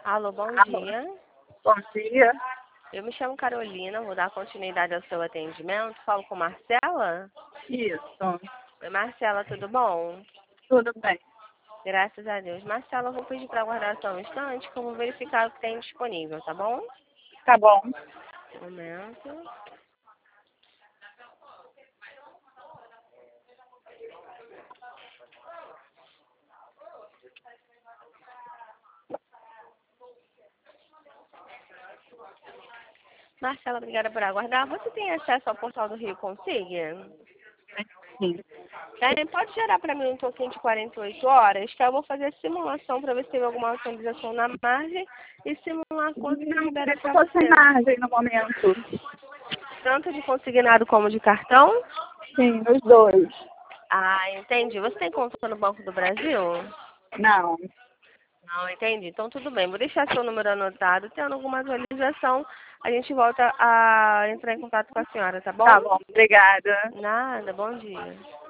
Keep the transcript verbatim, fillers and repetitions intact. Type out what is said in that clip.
Alô, bom Alô, dia. bom dia. Eu me chamo Carolina, vou dar continuidade ao seu atendimento. Falo com Marcela? Isso, Oi, Marcela, tudo bom? tudo bem. Graças a Deus. Marcela, eu vou pedir para aguardar só um instante que eu vou verificar o que tem disponível, tá bom? Tá bom. Um momento. Marcela, obrigada por aguardar. Você tem acesso ao portal do Rio Consiga? Sim. É, pode gerar para mim um token de quarenta e oito horas, que eu vou fazer a simulação para ver se teve alguma atualização na margem e simular quanto que Não libera queria que para fosse você. margem no momento. Tanto de consignado como de cartão? Sim, os dois. Ah, entendi. Você tem conta no Banco do Brasil? Não. Não, entendi. Então tudo bem. Vou deixar seu número anotado. Tendo alguma atualização, a gente volta a entrar em contato com a senhora, tá bom? Tá bom, obrigada. Nada, bom dia.